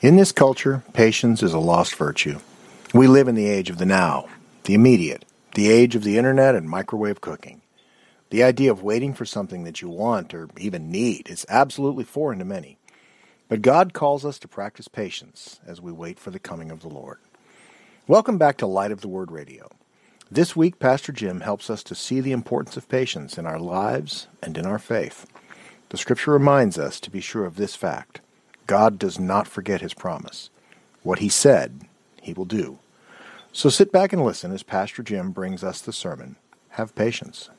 In this culture, patience is a lost virtue. We live in the age of the now, the immediate, the age of the internet and microwave cooking. The idea of waiting for something that you want or even need is absolutely foreign to many. But God calls us to practice patience as we wait for the coming of the Lord. Welcome back to Light of the Word Radio. This week, Pastor Jim helps us to see the importance of patience in our lives and in our faith. The Scripture reminds us to be sure of this fact. God does not forget His promise. What He said, He will do. So sit back and listen as Pastor Jim brings us the sermon, Have Patience.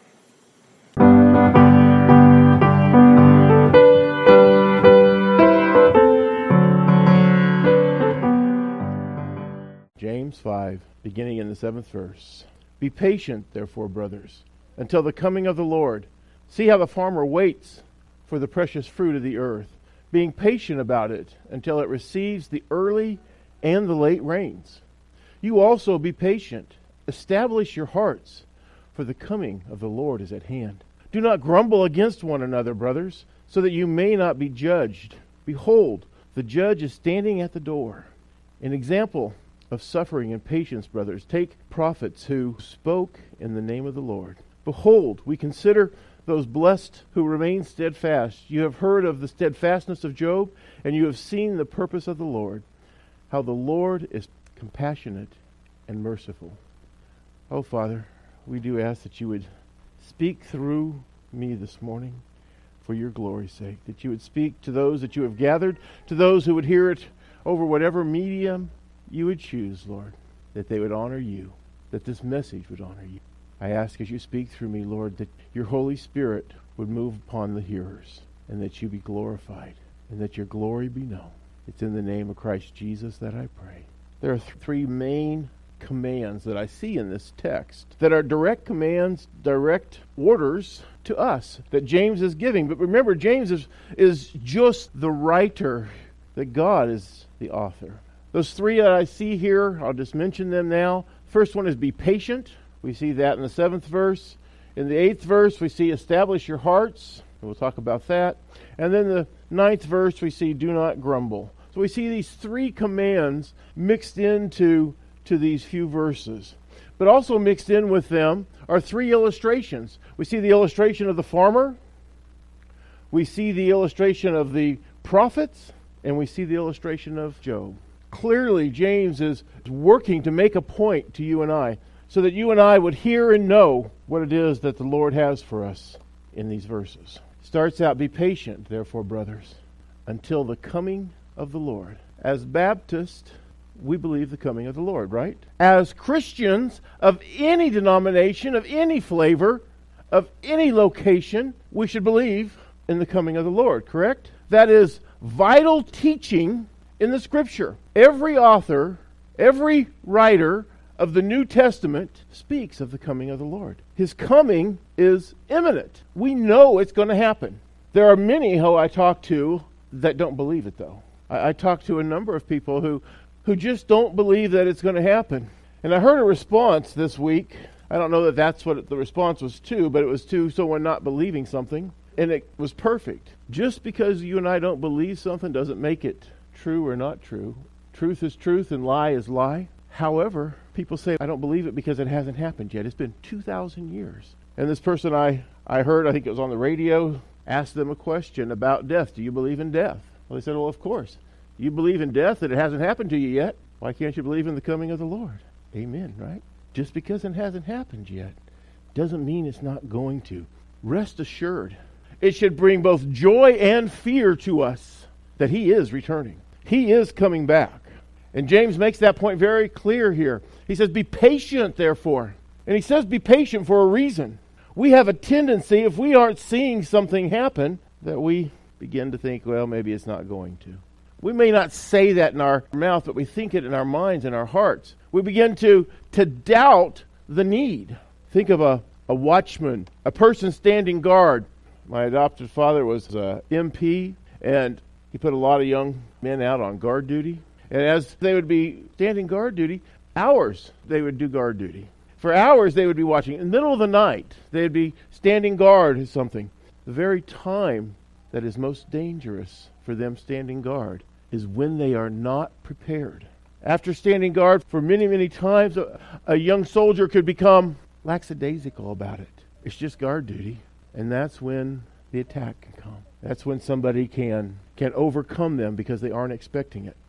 James 5, beginning in the 7th verse. Be patient, therefore, brothers, until the coming of the Lord. See how the farmer waits for the precious fruit of the earth, being patient about it until it receives the early and the late rains. You also be patient. Establish your hearts, for the coming of the Lord is at hand. Do not grumble against one another, brothers, so that you may not be judged. Behold, the judge is standing at the door. An example of suffering and patience, brothers, take prophets who spoke in the name of the Lord. Behold, we consider those blessed who remain steadfast. You have heard of the steadfastness of Job, and you have seen the purpose of the Lord, how the Lord is compassionate and merciful. Oh, Father, we do ask that you would speak through me this morning for your glory's sake, that you would speak to those that you have gathered, to those who would hear it over whatever medium you would choose, Lord, that they would honor you, that this message would honor you. I ask as you speak through me, Lord, that your Holy Spirit would move upon the hearers, and that you be glorified, and that your glory be known. It's in the name of Christ Jesus that I pray. There are three main commands that I see in this text that are direct commands, direct orders to us that James is giving. But remember, James is just the writer, that God is the author. Those three that I see here, I'll just mention them now. First one is be patient. We see that in the 7th verse. In the 8th verse, we see establish your hearts. We'll talk about that. And then the 9th verse, we see do not grumble. So we see these three commands mixed into these few verses. But also mixed in with them are three illustrations. We see the illustration of the farmer. We see the illustration of the prophets. And we see the illustration of Job. Clearly, James is working to make a point to you and I, so that you and I would hear and know what it is that the Lord has for us in these verses. Starts out, be patient, therefore, brothers, until the coming of the Lord. As Baptists, we believe the coming of the Lord, right? As Christians of any denomination, of any flavor, of any location, we should believe in the coming of the Lord, correct? That is vital teaching in the Scripture. Every author, every writer of the New Testament speaks of the coming of the Lord. His coming is imminent. We know it's going to happen. There are many who I talk to that don't believe it, though. I talk to a number of people who just don't believe that it's going to happen. And I heard a response this week. I don't know that that's what the response was to, but it was to someone not believing something. And it was perfect. Just because you and I don't believe something doesn't make it true or not true. Truth is truth and lie is lie. However, people say, I don't believe it because it hasn't happened yet. It's been 2,000 years. And this person I heard, I think it was on the radio, asked them a question about death. Do you believe in death? Well, they said, well, of course. You believe in death, that it hasn't happened to you yet. Why can't you believe in the coming of the Lord? Amen, right? Just because it hasn't happened yet doesn't mean it's not going to. Rest assured, it should bring both joy and fear to us that He is returning. He is coming back. And James makes that point very clear here. He says, be patient, therefore. And he says be patient for a reason. We have a tendency, if we aren't seeing something happen, that we begin to think, well, maybe it's not going to. We may not say that in our mouth, but we think it in our minds and our hearts. We begin to doubt the need. Think of a watchman, a person standing guard. My adopted father was a MP, and he put a lot of young men out on guard duty. And as they would be standing guard duty, hours they would do guard duty. For hours they would be watching. In the middle of the night, they'd be standing guard or something. The very time that is most dangerous for them standing guard is when they are not prepared. After standing guard for many, many times, a young soldier could become lackadaisical about it. It's just guard duty. And that's when the attack can come. That's when somebody can overcome them because they aren't expecting it.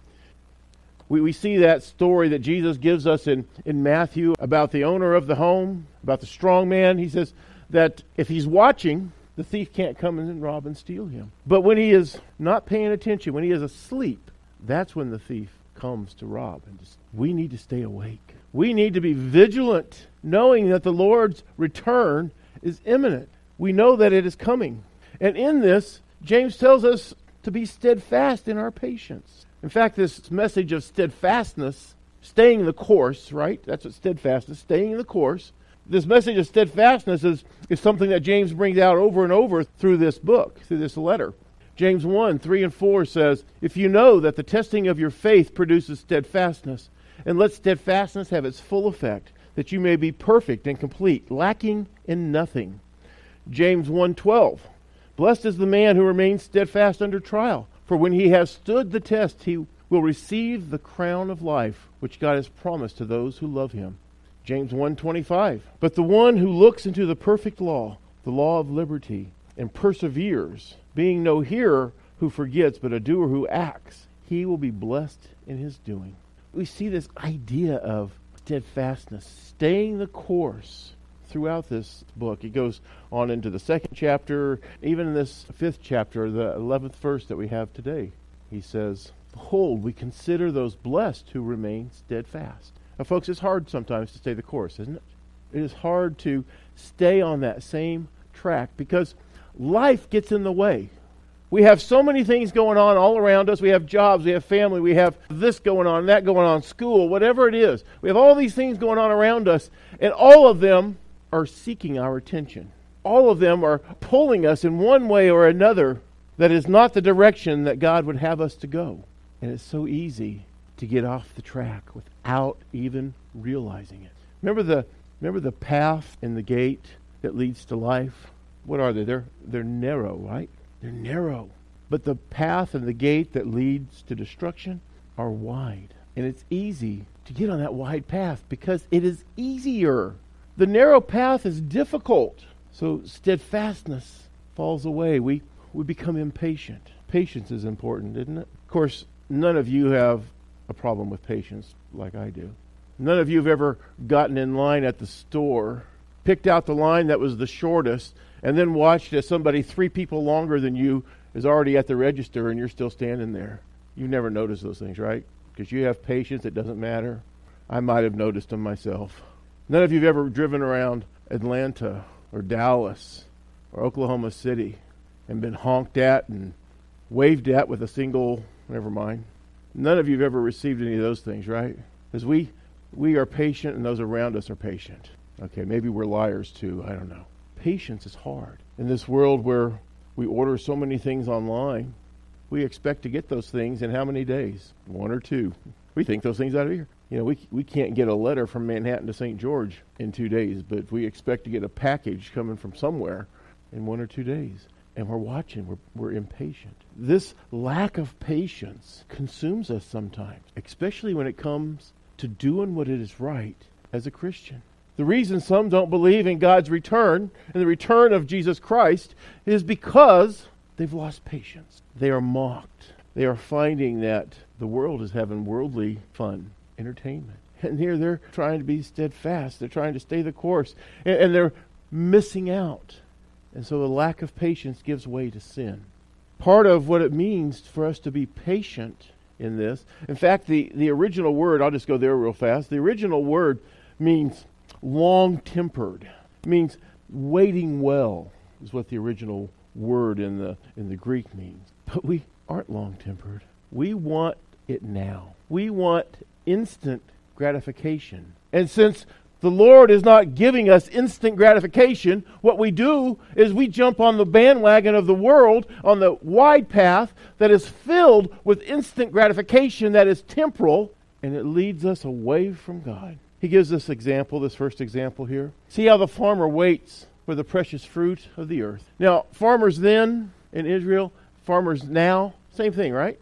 We see that story that Jesus gives us in Matthew about the owner of the home, about the strong man. He says that if he's watching, the thief can't come and rob and steal him. But when he is not paying attention, when he is asleep, that's when the thief comes to rob. And we need to stay awake. We need to be vigilant, knowing that the Lord's return is imminent. We know that it is coming. And in this, James tells us to be steadfast in our patience. In fact, this message of steadfastness, staying the course, right? That's what steadfastness, staying the course. This message of steadfastness is something that James brings out over and over through this book, through this letter. James 1, 3 and 4 says, "If you know that the testing of your faith produces steadfastness, and let steadfastness have its full effect, that you may be perfect and complete, lacking in nothing." James 1:12, "Blessed is the man who remains steadfast under trial, for when he has stood the test, he will receive the crown of life, which God has promised to those who love him." James 1:25, "But the one who looks into the perfect law, the law of liberty, and perseveres, being no hearer who forgets, but a doer who acts, he will be blessed in his doing." We see this idea of steadfastness, staying the course throughout this book. It goes on into the 2nd chapter, even in this 5th chapter, the 11th verse that we have today. He says, "Behold, we consider those blessed who remain steadfast." Now, folks, it's hard sometimes to stay the course, isn't it? It is hard to stay on that same track because life gets in the way. We have so many things going on all around us. We have jobs, we have family, we have this going on, that going on, school, whatever it is. We have all these things going on around us, and all of them are seeking our attention. All of them are pulling us in one way or another that is not the direction that God would have us to go. And it's so easy to get off the track without even realizing it. Remember the path and the gate that leads to life? What are they? They're narrow, right? They're narrow. But the path and the gate that leads to destruction are wide. And it's easy to get on that wide path because it is easier. The narrow path is difficult. So steadfastness falls away. We become impatient. Patience is important, isn't it? Of course, none of you have a problem with patience like I do. None of you have ever gotten in line at the store, picked out the line that was the shortest, and then watched as somebody 3 people longer than you is already at the register and you're still standing there. You never notice those things, right? Because you have patience, it doesn't matter. I might have noticed them myself. None of you have ever driven around Atlanta or Dallas or Oklahoma City and been honked at and waved at with a single, never mind. None of you have ever received any of those things, right? Because we are patient and those around us are patient. Okay, maybe we're liars too, I don't know. Patience is hard. In this world where we order so many things online, we expect to get those things in how many days? 1 or 2. We think those things out of here. You know, we can't get a letter from Manhattan to St. George in 2 days, but we expect to get a package coming from somewhere in 1 or 2 days. And we're watching, we're impatient. This lack of patience consumes us sometimes, especially when it comes to doing what it is right as a Christian. The reason some don't believe in God's return and the return of Jesus Christ is because they've lost patience. They are mocked. They are finding that the world is having worldly fun, entertainment. And here they're trying to be steadfast. They're trying to stay the course. And they're missing out. And so the lack of patience gives way to sin. Part of what it means for us to be patient in this, in fact, the original word, I'll just go there real fast. The original word means long-tempered. It means waiting well is what the original word in the Greek means. But we aren't long-tempered. We want it now. We want instant gratification. And since the Lord is not giving us instant gratification, what we do is we jump on the bandwagon of the world, on the wide path that is filled with instant gratification that is temporal, and it leads us away from God. He gives this example, this first example here. See how the farmer waits for the precious fruit of the earth. Now, farmers then in Israel, farmers now, same thing, right?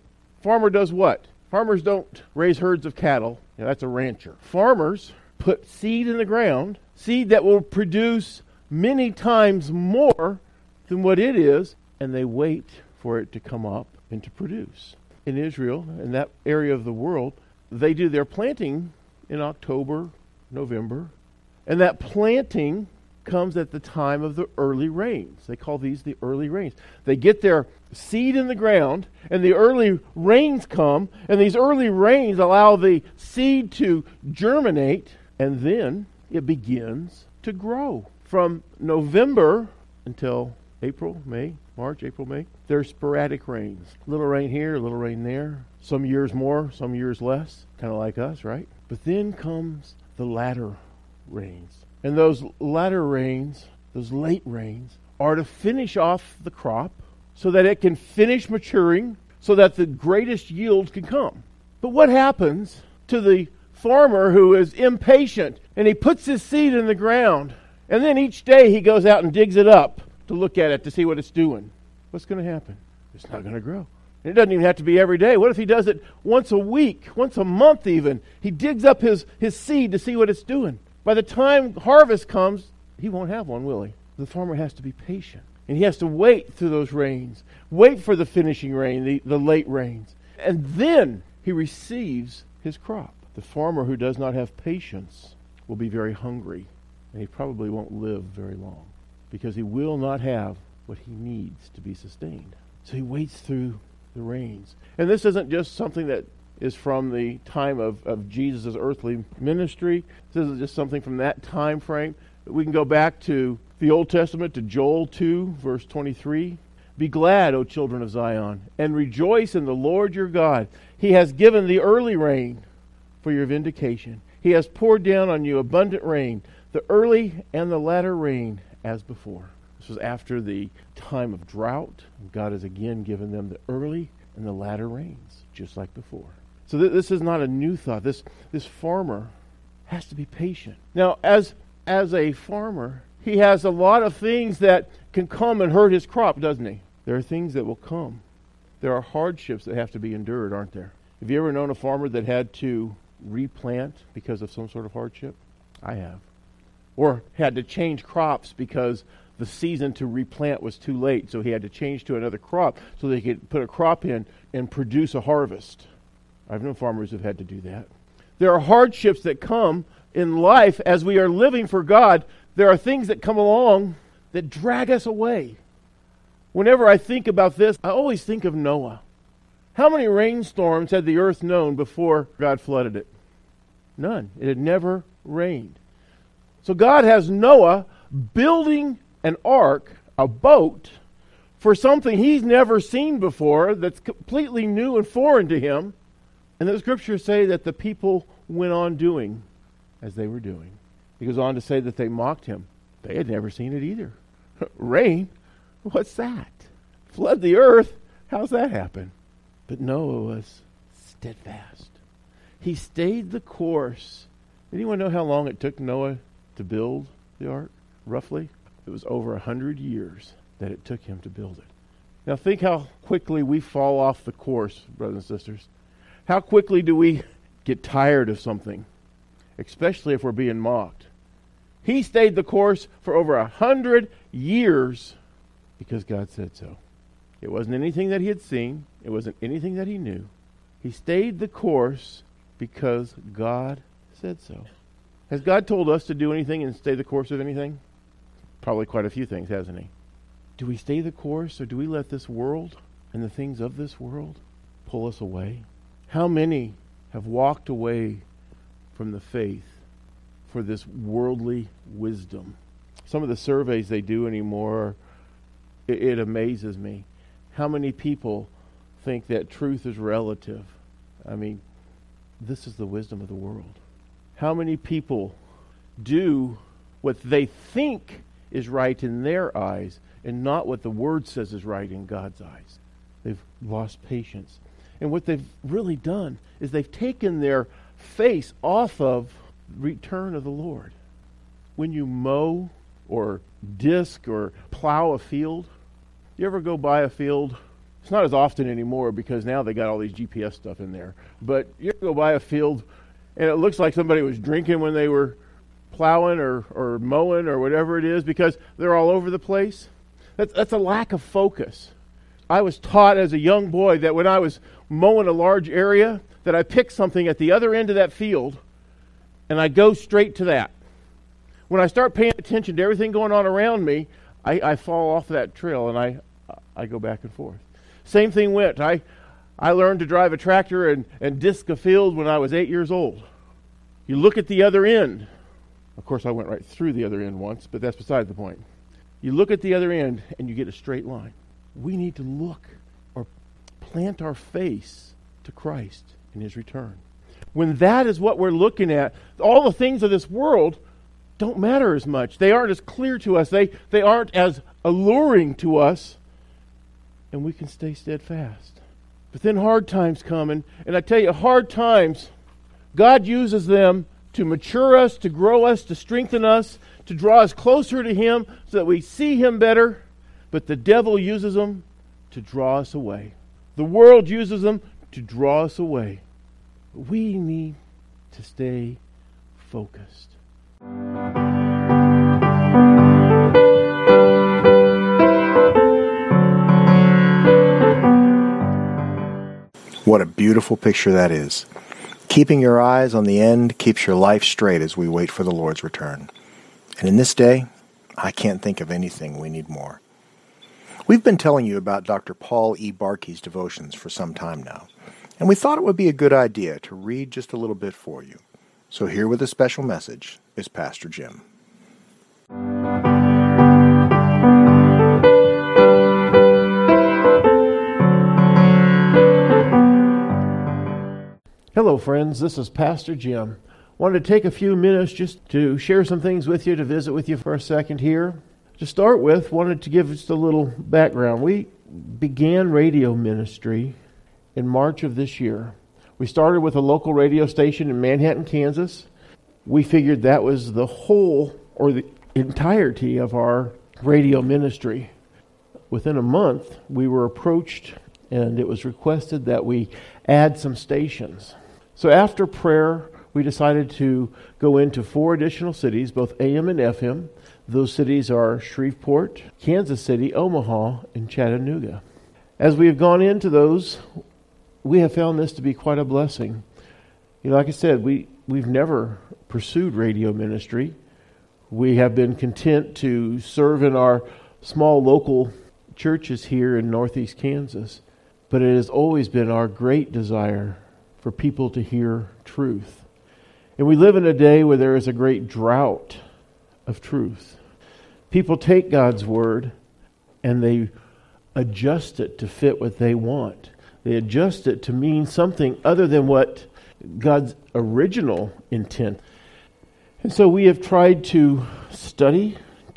Farmer does what? Farmers don't raise herds of cattle. That's a rancher. Farmers put seed in the ground, seed that will produce many times more than what it is, and they wait for it to come up and to produce. In Israel, in that area of the world, they do their planting in October, November, and that planting comes at the time of the early rains. They call these the early rains. They get their seed in the ground, and the early rains come, and these early rains allow the seed to germinate, and then it begins to grow. From November until April, May, March, April, May, there's sporadic rains. Little rain here, a little rain there. Some years more, some years less. Kind of like us, right? But then comes the latter rains. And those latter rains, those late rains, are to finish off the crop so that it can finish maturing, so that the greatest yield can come. But what happens to the farmer who is impatient and he puts his seed in the ground, and then each day he goes out and digs it up to look at it to see what it's doing? What's going to happen? It's not going to grow. And it doesn't even have to be every day. What if he does it once a week, once a month even? He digs up his seed to see what it's doing. By the time harvest comes, he won't have one, will he? The farmer has to be patient. And he has to wait through those rains. Wait for the finishing rain, the late rains. And then he receives his crop. The farmer who does not have patience will be very hungry. And he probably won't live very long, because he will not have what he needs to be sustained. So he waits through the rains. And this isn't just something that is from the time of Jesus' earthly ministry. This isn't just something from that time frame. We can go back to the Old Testament, to Joel 2, verse 23. Be glad, O children of Zion, and rejoice in the Lord your God. He has given the early rain for your vindication. He has poured down on you abundant rain, the early and the latter rain as before. This was after the time of drought. God has again given them the early and the latter rains, just like before. So this is not a new thought. This farmer has to be patient. Now, as a farmer, he has a lot of things that can come and hurt his crop, doesn't he? There are things that will come. There are hardships that have to be endured, aren't there? Have you ever known a farmer that had to replant because of some sort of hardship? I have. Or had to change crops because the season to replant was too late, so he had to change to another crop so they could put a crop in and produce a harvest. I've known farmers who've had to do that. There are hardships that come in life as we are living for God. There are things that come along that drag us away. Whenever I think about this, I always think of Noah. How many rainstorms had the earth known before God flooded it? None. It had never rained. So God has Noah building an ark, a boat, for something he's never seen before that's completely new and foreign to him. And the scriptures say that the people went on doing as they were doing. He goes on to say that they mocked him. They had never seen it either. Rain? What's that? Flood the earth? How's that happen? But Noah was steadfast. He stayed the course. Anyone know how long it took Noah to build the ark, roughly? It was over 100 years that it took him to build it. Now think how quickly we fall off the course, brothers and sisters. How quickly do we get tired of something, especially if we're being mocked? He stayed the course for over 100 years because God said so. It wasn't anything that he had seen. It wasn't anything that he knew. He stayed the course because God said so. Has God told us to do anything and stay the course of anything? Probably quite a few things, hasn't he? Do we stay the course, or do we let this world and the things of this world pull us away? How many have walked away from the faith for this worldly wisdom? Some of the surveys they do anymore, it amazes me. How many people think that truth is relative? I mean, this is the wisdom of the world. How many people do what they think is right in their eyes and not what the Word says is right in God's eyes? They've lost patience. And what they've really done is they've taken their face off of the return of the Lord. When you mow or disc or plow a field, you ever go by a field It's not as often anymore because now they got all these GPS stuff in there. But you go by a field and it looks like somebody was drinking when they were plowing or mowing or whatever it is because they're all over the place. That's a lack of focus. I was taught as a young boy that when I was mowing a large area, that I pick something at the other end of that field and I go straight to that. When I start paying attention to everything going on around me, I fall off that trail and I go back and forth. Same thing went. I learned to drive a tractor and disc a field when I was 8 years old. You look at the other end. Of course, I went right through the other end once, but that's beside the point. You look at the other end and you get a straight line. We need to look or plant our face to Christ in His return. When that is what we're looking at, all the things of this world don't matter as much. They aren't as clear to us. They aren't as alluring to us. And we can stay steadfast. But then hard times come. And I tell you, hard times, God uses them to mature us, to grow us, to strengthen us, to draw us closer to Him so that we see Him better. But the devil uses them to draw us away. The world uses them to draw us away. We need to stay focused. What a beautiful picture that is. Keeping your eyes on the end keeps your life straight as we wait for the Lord's return. And in this day, I can't think of anything we need more. We've been telling you about Dr. Paul E. Barkey's devotions for some time now, and we thought it would be a good idea to read just a little bit for you. So here with a special message is Pastor Jim. Hello, friends. This is Pastor Jim. Wanted to take a few minutes just to share some things with you, to visit with you for a second here. To start with, wanted to give just a little background. We began radio ministry in March of this year. We started with a local radio station in Manhattan, Kansas. We figured that was the whole or the entirety of our radio ministry. Within a month, we were approached and it was requested that we add some stations. So after prayer, we decided to go into 4 additional cities, both AM and FM. Those cities are Shreveport, Kansas City, Omaha, and Chattanooga. As we have gone into those, we have found this to be quite a blessing. You know, like I said, we've never pursued radio ministry. We have been content to serve in our small local churches here in Northeast Kansas. But it has always been our great desire for people to hear truth. And we live in a day where there is a great drought of truth. People take God's word and they adjust it to fit what they want. They adjust it to mean something other than what God's original intent. And so we have tried to study,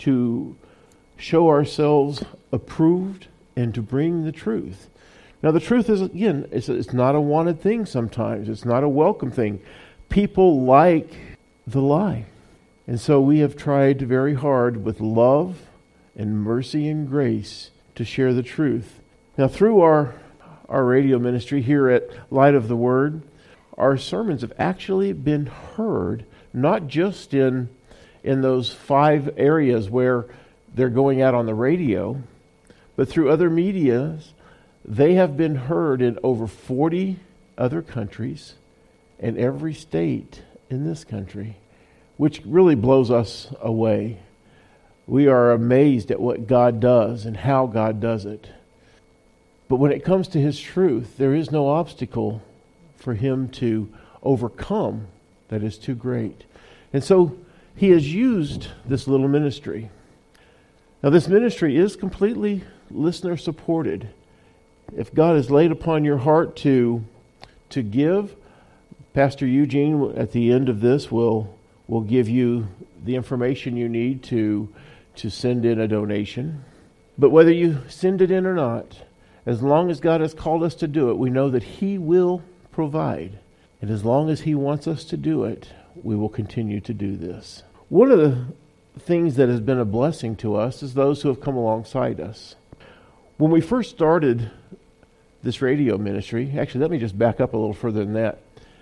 to show ourselves approved, and to bring the truth. Now the truth is, again, it's not a wanted thing sometimes. It's not a welcome thing. People like the lie. And so we have tried very hard with love and mercy and grace to share the truth. Now through our radio ministry here at Light of the Word, our sermons have actually been heard, not just in those 5 areas where they're going out on the radio, but through other medias. They have been heard in over 40 other countries and every state in this country, which really blows us away. We are amazed at what God does and how God does it. But when it comes to His truth, there is no obstacle for Him to overcome that is too great. And so He has used this little ministry. Now this ministry is completely listener supported. If God has laid upon your heart to give, Pastor Eugene at the end of this will give you the information you need to send in a donation. But whether you send it in or not, as long as God has called us to do it, we know that He will provide. And as long as He wants us to do it, we will continue to do this. One of the things that has been a blessing to us is those who have come alongside us. When we first started this radio ministry. Actually, let me just back up a little further than that.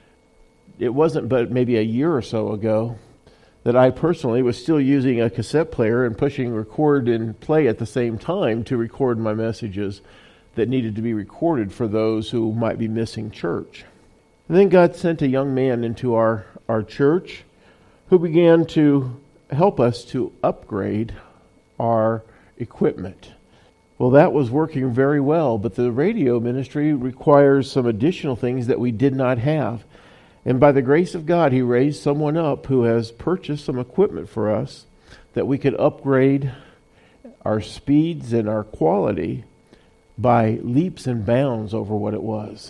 It wasn't but maybe a year or so ago that I personally was still using a cassette player and pushing record and play at the same time to record my messages that needed to be recorded for those who might be missing church. And then God sent a young man into our church who began to help us to upgrade our equipment. Well, that was working very well, but the radio ministry requires some additional things that we did not have. And by the grace of God, He raised someone up who has purchased some equipment for us that we could upgrade our speeds and our quality by leaps and bounds over what it was.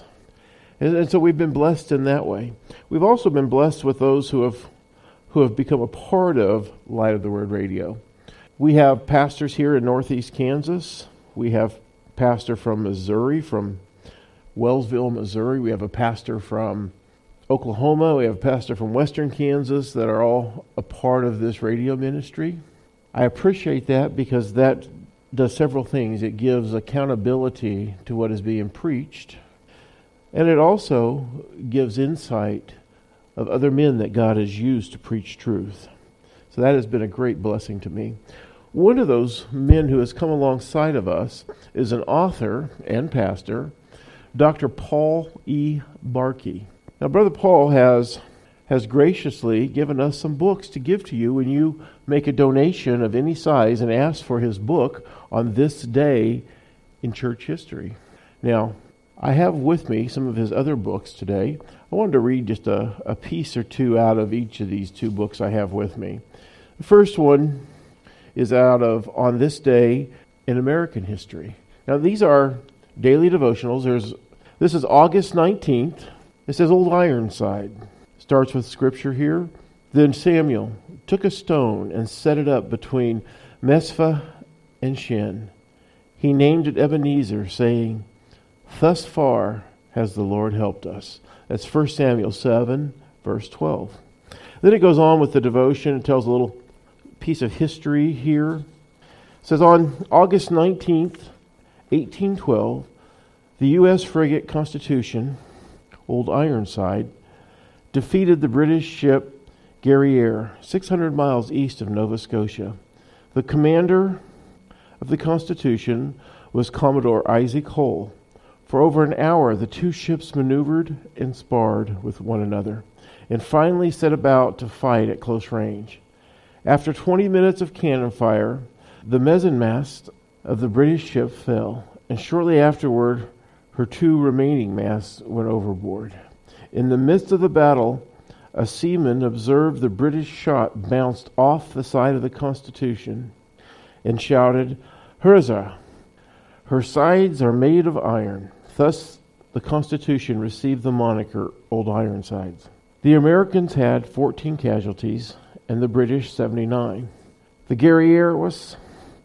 And so we've been blessed in that way. We've also been blessed with those who have become a part of Light of the Word Radio. We have pastors here in Northeast Kansas. We have a pastor from Missouri, from Wellsville, Missouri. We have a pastor from Oklahoma. We have a pastor from Western Kansas that are all a part of this radio ministry. I appreciate that because that does several things. It gives accountability to what is being preached, and it also gives insight of other men that God has used to preach truth. So that has been a great blessing to me. One of those men who has come alongside of us is an author and pastor, Dr. Paul E. Barkey. Now, Brother Paul has graciously given us some books to give to you when you make a donation of any size and ask for his book on this day in church history. Now, I have with me some of his other books today. I wanted to read just a piece or two out of each of these two books I have with me. The first one is out of On This Day in American History. Now, these are daily devotionals. This is August 19th. It says, Old Ironside. Starts with scripture here. Then Samuel took a stone and set it up between Mizpah and Shen. He named it Ebenezer, saying, Thus far has the Lord helped us. That's 1 Samuel 7, verse 12. Then it goes on with the devotion. It tells a little piece of history here. It says, on August 19th, 1812, the U.S. frigate Constitution, Old Ironside, defeated the British ship Guerriere, 600 miles east of Nova Scotia. The commander of the Constitution was Commodore Isaac Hull. For over an hour, the two ships maneuvered and sparred with one another, and finally set about to fight at close range. After 20 minutes of cannon fire, the mizzenmast of the British ship fell, and shortly afterward, her two remaining masts went overboard. In the midst of the battle, a seaman observed the British shot bounced off the side of the Constitution and shouted, Hurrah! Her sides are made of iron. Thus, the Constitution received the moniker Old Ironsides. The Americans had 14 casualties and the British 79. The Guerriere was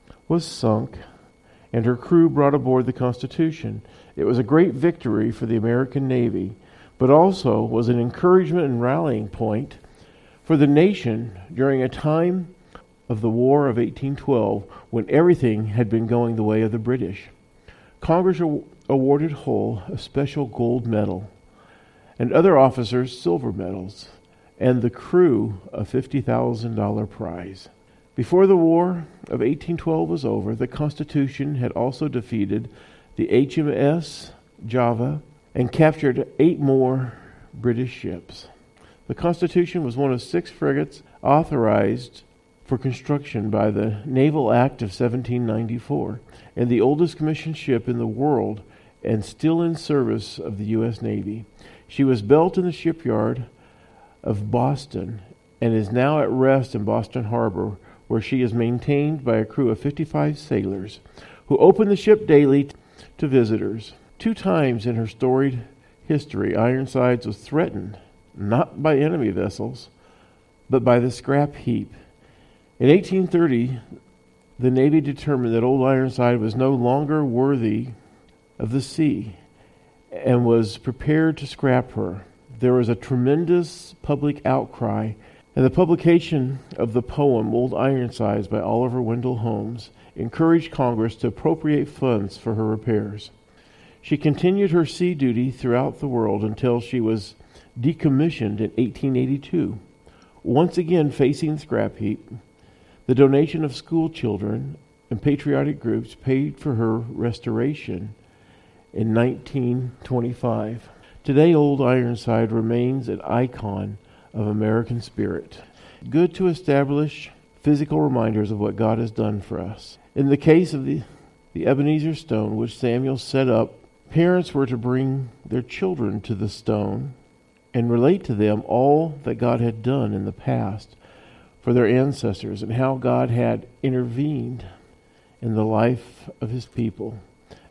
sunk, and her crew brought aboard the Constitution. It was a great victory for the American Navy, but also was an encouragement and rallying point for the nation during a time of the War of 1812 when everything had been going the way of the British. Congress awarded Hull a special gold medal and other officers silver medals, and the crew a $50,000 prize. Before the War of 1812 was over, the Constitution had also defeated the HMS Java and captured 8 more British ships. The Constitution was one of 6 frigates authorized for construction by the Naval Act of 1794, and the oldest commissioned ship in the world and still in service of the U.S. Navy. She was built in the shipyard of Boston and is now at rest in Boston Harbor, where she is maintained by a crew of 55 sailors who open the ship daily to visitors. 2 times in her storied history, Ironsides was threatened, not by enemy vessels, but by the scrap heap. In 1830, the Navy determined that Old Ironside was no longer worthy of the sea and was prepared to scrap her. There was a tremendous public outcry, and the publication of the poem Old Ironsides by Oliver Wendell Holmes encouraged Congress to appropriate funds for her repairs. She continued her sea duty throughout the world until she was decommissioned in 1882. Once again facing the scrap heap, the donation of school children and patriotic groups paid for her restoration in 1925. Today, Old Ironside remains an icon of American spirit. Good to establish physical reminders of what God has done for us. In the case of the Ebenezer stone, which Samuel set up, parents were to bring their children to the stone and relate to them all that God had done in the past for their ancestors and how God had intervened in the life of his people.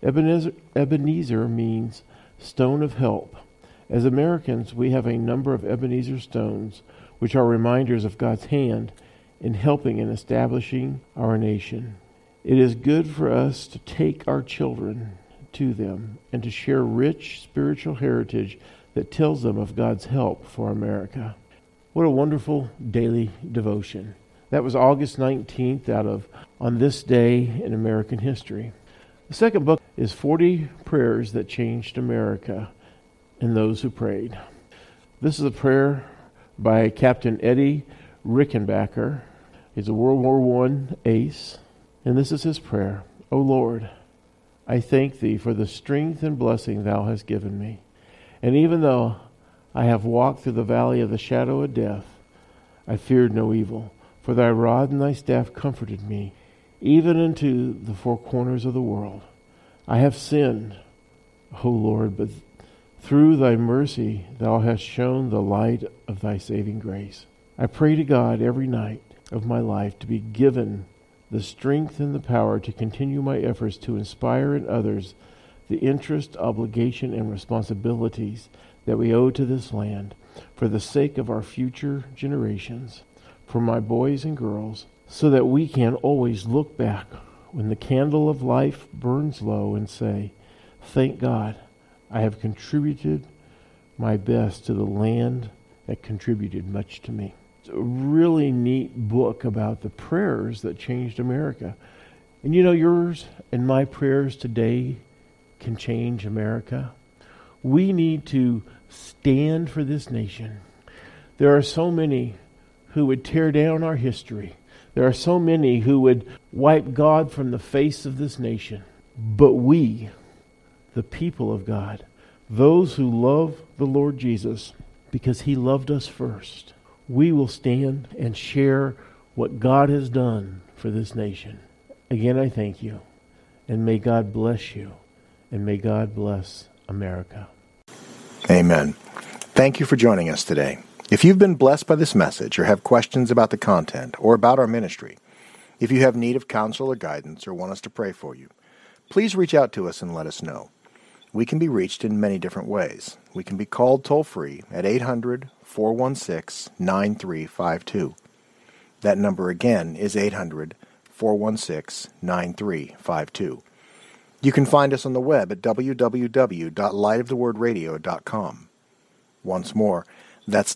Ebenezer means stone of help. As Americans, we have a number of Ebenezer stones, which are reminders of God's hand in helping and establishing our nation. It is good for us to take our children to them and to share rich spiritual heritage that tells them of God's help for America. What a wonderful daily devotion. That was August 19th out of On This Day in American History. The second book is 40 Prayers That Changed America and Those Who Prayed. This is a prayer by Captain Eddie Rickenbacker. He's a World War I ace. And this is his prayer. O Lord, I thank thee for the strength and blessing thou hast given me. And even though I have walked through the valley of the shadow of death, I feared no evil, for thy rod and thy staff comforted me, even unto the four corners of the world. I have sinned, O Lord, but through thy mercy thou hast shown the light of thy saving grace. I pray to God every night of my life to be given the strength and the power to continue my efforts to inspire in others the interest, obligation, and responsibilities that we owe to this land for the sake of our future generations, for my boys and girls, so that we can always look back when the candle of life burns low and say, thank God, I have contributed my best to the land that contributed much to me. It's a really neat book about the prayers that changed America. And you know, yours and my prayers today can change America. We need to stand for this nation. There are so many who would tear down our history. There are so many who would wipe God from the face of this nation. But we, the people of God, those who love the Lord Jesus because he loved us first, we will stand and share what God has done for this nation. Again, I thank you, and may God bless you, and may God bless America. Amen. Thank you for joining us today. If you've been blessed by this message or have questions about the content or about our ministry, if you have need of counsel or guidance or want us to pray for you, please reach out to us and let us know. We can be reached in many different ways. We can be called toll-free at 800-416-9352. That number again is 800-416-9352. You can find us on the web at www.lightofthewordradio.com. Once more, that's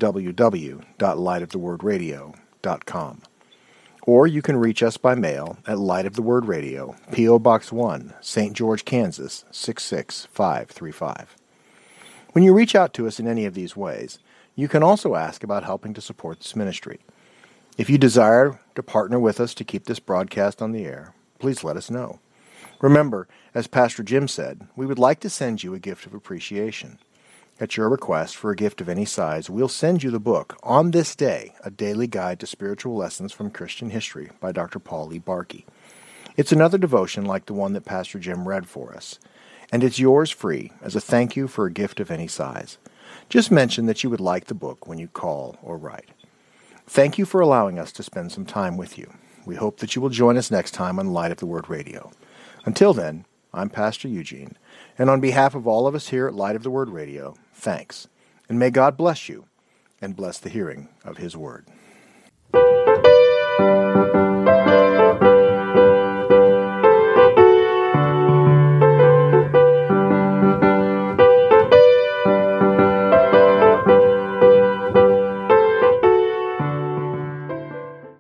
www.lightofthewordradio.com. Or you can reach us by mail at Light of the Word Radio, P.O. Box 1, St. George, Kansas, 66535. When you reach out to us in any of these ways, you can also ask about helping to support this ministry. If you desire to partner with us to keep this broadcast on the air, please let us know. Remember, as Pastor Jim said, we would like to send you a gift of appreciation. At your request for a gift of any size, we'll send you the book, On This Day, A Daily Guide to Spiritual Lessons from Christian History by Dr. Paul E. Barkey. It's another devotion like the one that Pastor Jim read for us, and it's yours free as a thank you for a gift of any size. Just mention that you would like the book when you call or write. Thank you for allowing us to spend some time with you. We hope that you will join us next time on Light of the Word Radio. Until then, I'm pastor Eugene, and on behalf of all of us here at Light of the Word Radio, thanks, and may God bless you and bless the hearing of His Word.